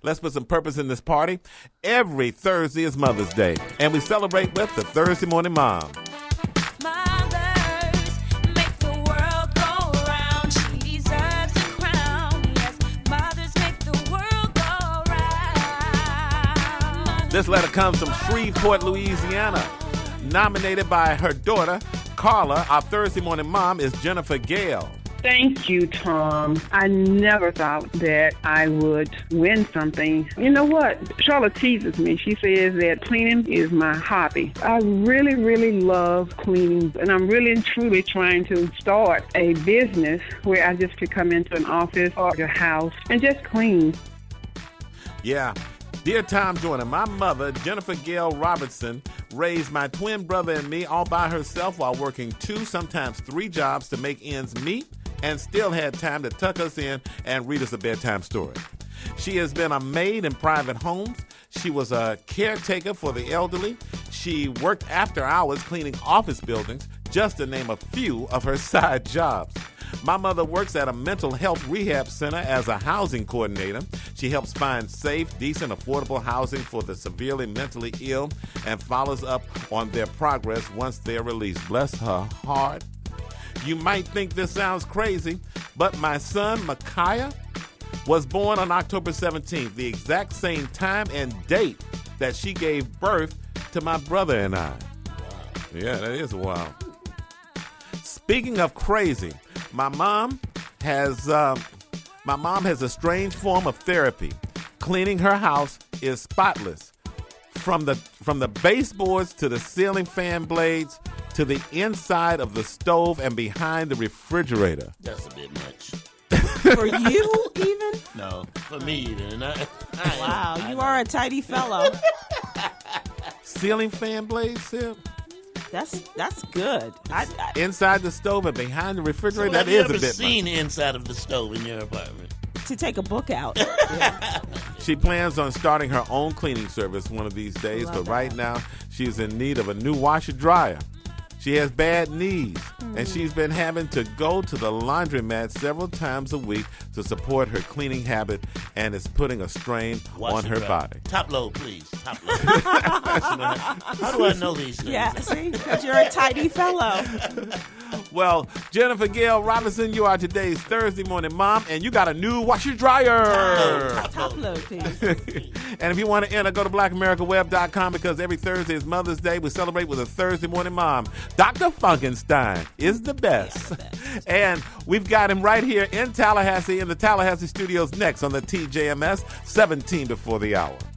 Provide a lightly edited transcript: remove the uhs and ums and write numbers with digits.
Let's put some purpose in this party. Every Thursday is Mother's Day, and we celebrate with the Thursday Morning Mom. Mothers make the world go round. She deserves a crown. Yes, mothers make the world go round. This letter comes from Shreveport, Louisiana. Nominated by her daughter, Carla, our Thursday Morning Mom is Jennifer Gale. Thank you, Tom. I never thought that I would win something. You know what? Charlotte teases me. She says that cleaning is my hobby. I really, really love cleaning, and I'm really and truly trying to start a business where I just could come into an office or a house and just clean. Yeah. Dear Tom Joyner, my mother, Jennifer Gale Robertson, raised my twin brother and me all by herself while working 2, sometimes 3 jobs to make ends meet, and still had time to tuck us in and read us a bedtime story. She has been a maid in private homes. She was a caretaker for the elderly. She worked after hours cleaning office buildings, just to name a few of her side jobs. My mother works at a mental health rehab center as a housing coordinator. She helps find safe, decent, affordable housing for the severely mentally ill and follows up on their progress once they're released. Bless her heart. You might think this sounds crazy, but my son, Micaiah, was born on October 17th, the exact same time and date that she gave birth to my brother and I. Yeah, that is wild. Speaking of crazy, my mom has a strange form of therapy. Cleaning her house is spotless. From the baseboards to the ceiling fan blades to the inside of the stove and behind the refrigerator. That's a bit much. For you, even? No, for me even. Wow, you are a tidy fellow. Ceiling fan blades, Sim? That's good. Inside the stove and behind the refrigerator, So that is a bit Have you much. ever seen the inside of the stove in your apartment? To take a book out. Yeah. She plans on starting her own cleaning service one of these days, but right now she's in need of a new washer dryer. She has bad knees, and she's been having to go to the laundromat several times a week to support her cleaning habit, and it's putting a strain on her body. Top load, please. Top load. How do I know these things? Yeah, see? Because you're a tidy fellow. Well, Jennifer Gale Robinson, you are today's Thursday Morning Mom, and you got a new washer dryer. Top load, please. And if you want to enter, go to blackamericaweb.com, because every Thursday is Mother's Day. We celebrate with a Thursday Morning Mom. Dr. Funkenstein is the best. And we've got him right here in Tallahassee, in the Tallahassee studios, next on the TJMS, 17 before the hour.